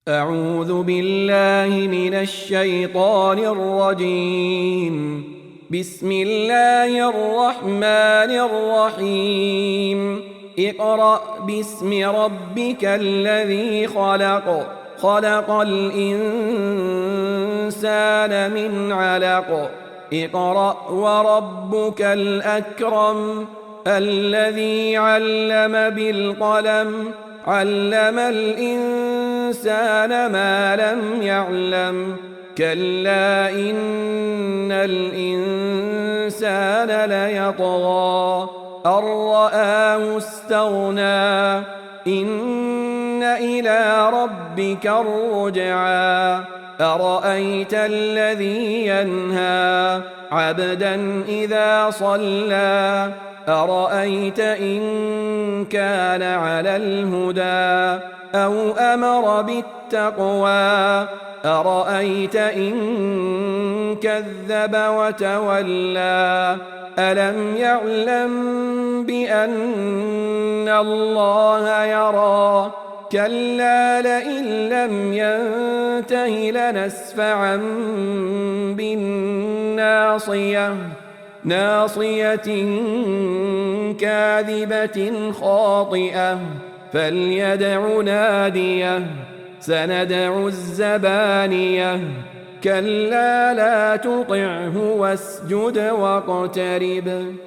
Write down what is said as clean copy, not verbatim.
أعوذ بالله من الشيطان الرجيم. بسم الله الرحمن الرحيم. اقرأ باسم ربك الذي خلق. خلق الإنسان من علق. اقرأ وربك الأكرم الذي علم بالقلم علم الإنسان ما لم يعلم كلا إن الإنسان ليطغى أن رآه استغنى إن إلى ربك الرجعى أرأيت الذي ينهى عبدا إذا صلى أرأيت إن كان على الهدى أو أمر بالتقوى أرأيت إن كذب وتولى ألم يعلم بأن الله يرى كلا لئن لم ينته لنسفعا بالناصية ناصية كاذبة خاطئة فليدع ناديه سندع الزبانية كلا لا تطعه واسجد واقترب